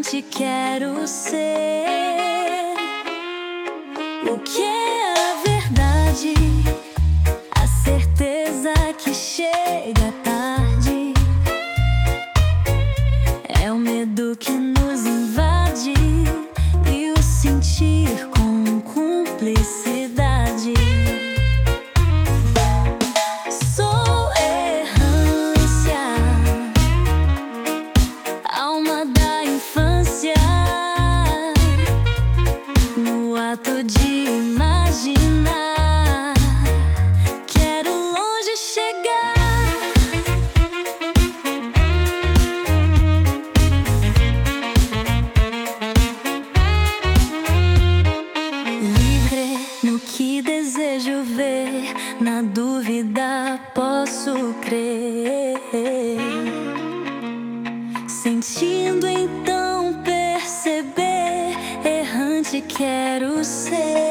errante quero ser. O que é a verdade? A certeza que chega tarde. É o medo que nos invade e o sentir com cumplicidade. Sou errância, alma da infância, no ato de imaginar. Quero longe chegar. Livre no que desejo ver, na dúvida posso crer. Sentindo então perceber, errante quero ser.